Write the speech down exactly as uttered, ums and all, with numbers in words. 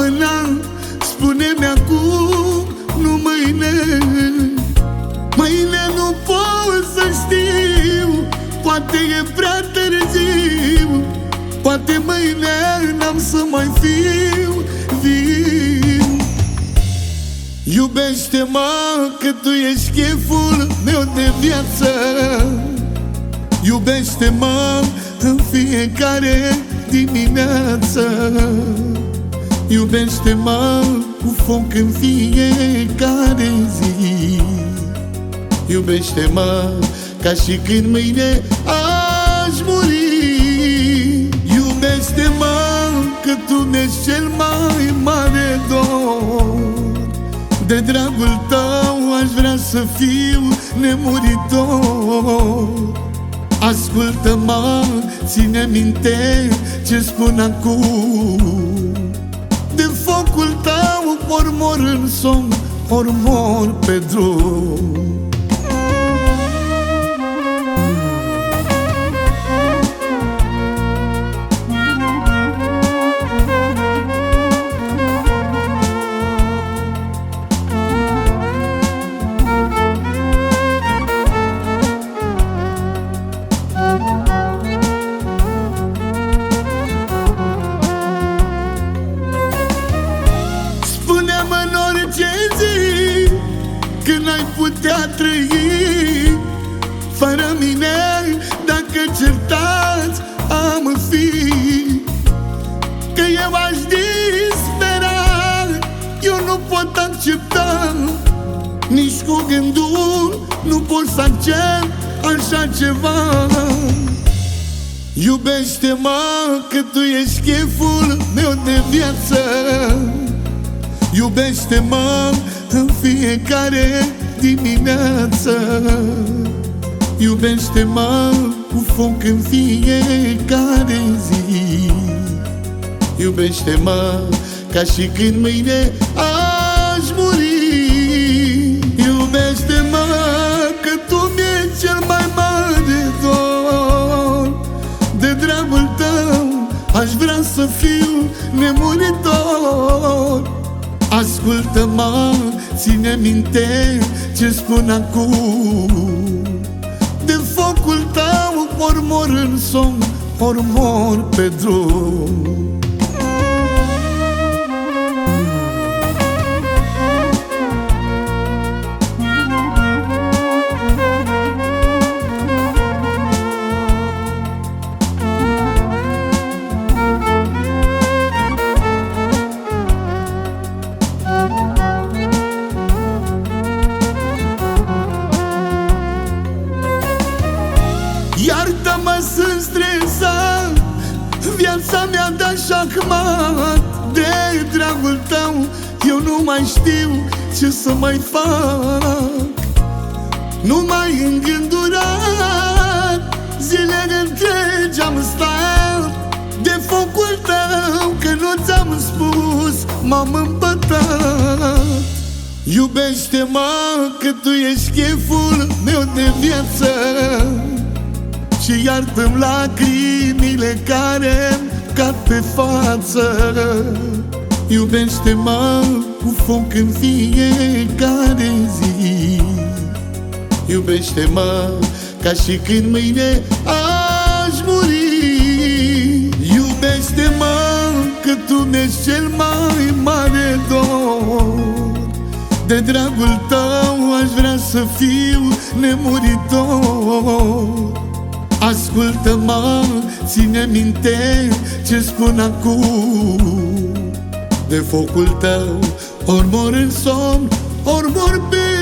mâna, spune-mi acum, nu mâine. Mâine nu pot să știu, poate e prea târziu, poate mâine n-am să mai fiu viu. Iubește-mă că tu ești cheful meu de viață. Iubește-mă în fiecare dimineață. Iubește-mă cu foc în fiecare zi. Iubește-mă ca și când mâine aș muri. Iubește-mă că tu mi-ești cel mai mare dor. De dragul tău aș vrea să fiu nemuritor. Ascultă-mă, ține minte ce spun acum. De focul tău ori mor în somn, ori mor pe drum. Când ai putea trăi fără mine, dacă certați am fi, că eu aș dispera. Eu nu pot accepta, nici cu gândul nu pot să accept așa ceva. Iubește-mă că tu ești cheful meu de viață. Iubește-mă în fiecare dimineață. Iubește-mă cu foc în fiecare zi. Iubește-mă ca și când mâine aș muri. Iubește-mă că tu mi-ești cel mai mare dor. De dragul tău aș vrea să fiu nemuritor. Ascultă-mă, ține minte ce spun acum. De focul tău ori mor în somn, ori mor pe drum. Iartă-mă, sunt stresat, viața mea da șahmat. De dragul tău eu nu mai știu ce să mai fac. Nu mai îngândurat, zile întregi am stat. De focul tău că nu ți-am spus m-am împătat. Iubește-mă că tu ești cheful meu de viață. Și iartă-mi lacrimile care cad pe față. Iubește-mă cu foc în fiecare zi. Iubește-mă ca și când mâine aș muri. Iubește-mă că tu mi-ești cel mai mare dor. De dragul tău aș vrea să fiu nemuritor. Ascultă-mă, ține minte ce spun acum. De focul tău ori mor în somn, ori mor pe